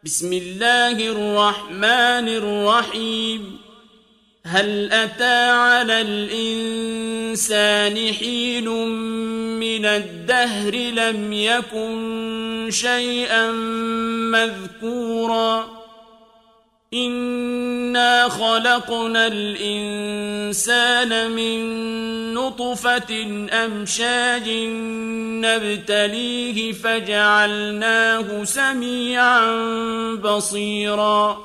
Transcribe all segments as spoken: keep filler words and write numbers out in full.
بسم الله الرحمن الرحيم هل أتى على الإنسان حين من الدهر لم يكن شيئا مذكورا إنا خلقنا الإنسان من نطفة أمشاج نبتليه فجعلناه سميعا بصيرا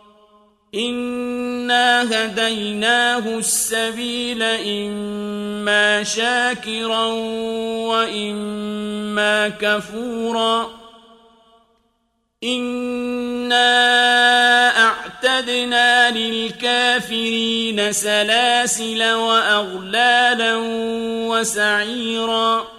إنا هديناه السبيل إما شاكرا وإما كفورا إنا أعتدنا للكافرين سلاسل وأغلالا وسعيرا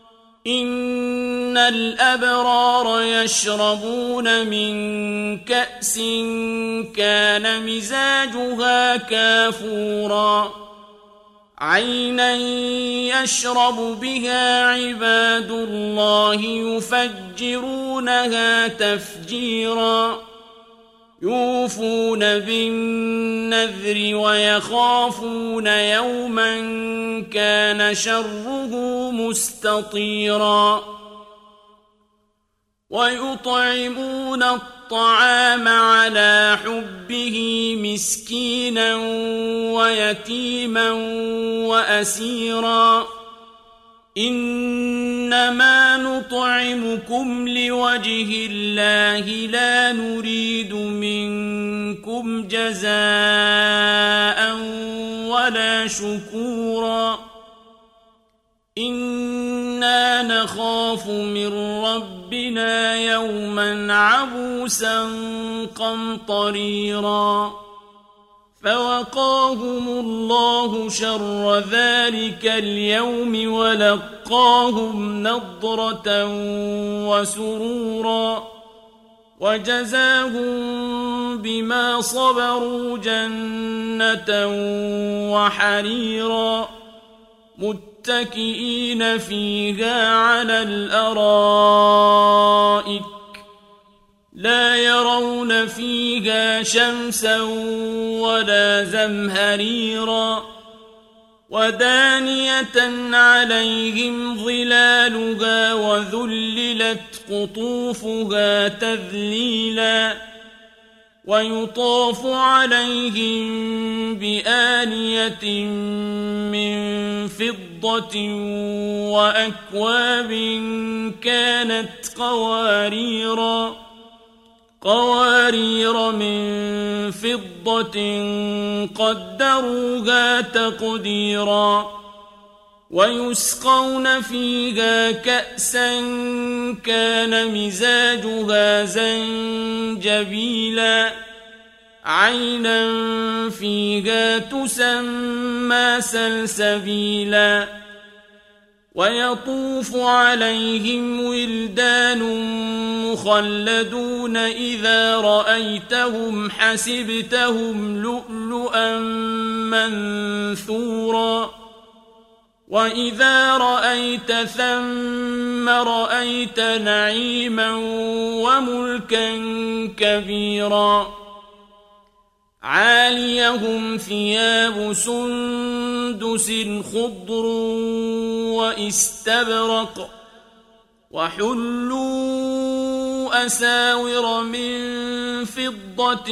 إن الأبرار يشربون من كأس كان مزاجها كافورا عينا يشرب بها عباد الله يفجرونها تفجيرا يوفون بالنذر ويخافون يوما كان شره مستطيرا ويطعمون الطعام على حبه مسكينا ويتيما وأسيرا إنما نطعمكم لوجه الله لا نريد منكم جزاء ولا شكورا إنا نخاف من ربنا يوما عبوسا قمطريرا فوقاهم الله شر ذلك اليوم ولقاهم نضرة وسرورا وجزاهم بما صبروا جنة وحريرا متكئين فيها على الأرائك لا يرون فيها شمسا ولا زمهريرا ودانية عليهم ظلالها وذللت قطوفها تذليلا ويطاف عليهم بآنية من فضة وأكواب كانت قواريرا قوارير من فضة قدروها تقديرا ويسقون فيها كأسا كان مزاجها زنجبيلا عينا فيها تسمى سلسبيلا ويطوف عليهم ولدان مخلدون إذا رأيتهم حسبتهم لؤلؤا منثورا وإذا رأيت ثم رأيت نعيما وملكا كبيرا عاليهم ثياب سندس خضر واستبرق وحلوا أساور من فضة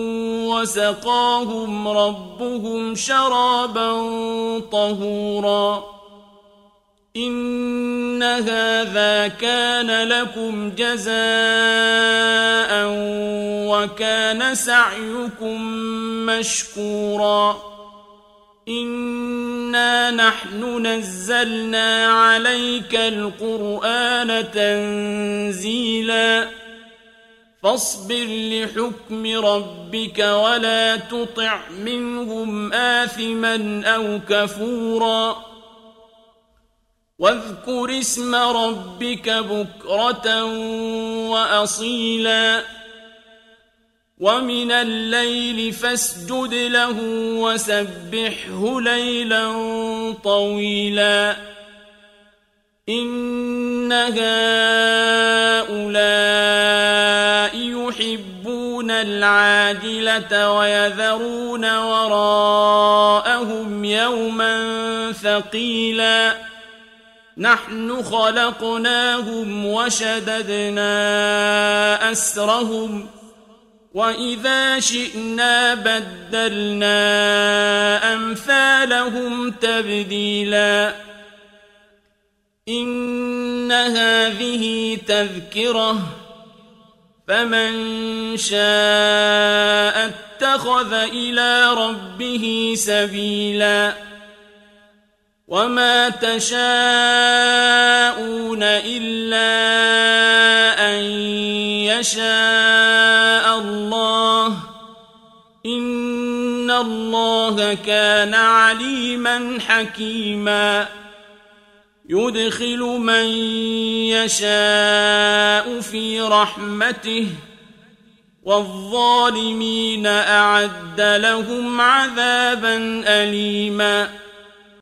وسقاهم ربهم شرابا طهورا إن هذا كان لكم جزاء وكان سعيكم مشكورا إنا نحن نزلنا عليك القرآن تنزيلا فاصبر لحكم ربك ولا تطع منهم آثما أو كفورا واذكر اسم ربك بكرة وأصيلا ومن الليل فاسجد له وسبحه ليلا طويلا إن هؤلاء يحبون العاجلة ويذرون وراءهم يوما ثقيلا نحن خلقناهم وشددنا أسرهم وإذا شئنا بدلنا أمثالهم تبديلا إن هذه تذكرة فمن شاء اتخذ إلى ربه سبيلا وما تشاءون إلا أن يشاء الله إن الله كان عليما حكيما يدخل من يشاء في رحمته والظالمين أعد لهم عذابا أليما